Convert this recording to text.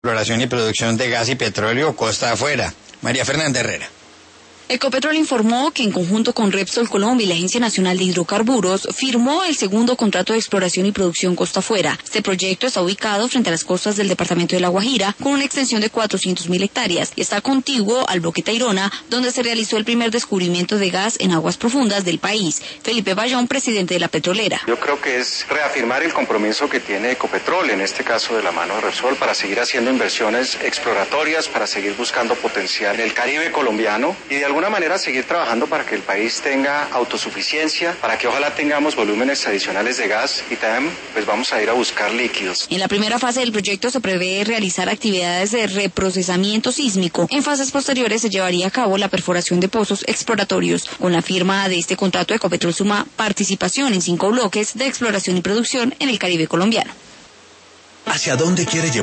Exploración y producción de gas y petróleo costa afuera. María Fernanda Herrera. Ecopetrol informó que en conjunto con Repsol Colombia y la Agencia Nacional de Hidrocarburos firmó el segundo contrato de exploración y producción costa afuera. Este proyecto está ubicado frente a las costas del departamento de La Guajira con una extensión de 400.000 hectáreas y está contiguo al bloque Tayrona, donde se realizó el primer descubrimiento de gas en aguas profundas del país. Felipe Bayón, presidente de la petrolera. Yo creo que es reafirmar el compromiso que tiene Ecopetrol, en este caso de la mano de Repsol, para seguir haciendo inversiones exploratorias, para seguir buscando potencial en el Caribe colombiano y de alguna manera seguir trabajando para que el país tenga autosuficiencia, para que ojalá tengamos volúmenes adicionales de gas y también pues vamos a ir a buscar líquidos. En la primera fase del proyecto se prevé realizar actividades de reprocesamiento sísmico. En fases posteriores se llevaría a cabo la perforación de pozos exploratorios. Con la firma de este contrato, Ecopetrol suma participación en 5 bloques de exploración y producción en el Caribe colombiano. ¿Hacia dónde quiere llevar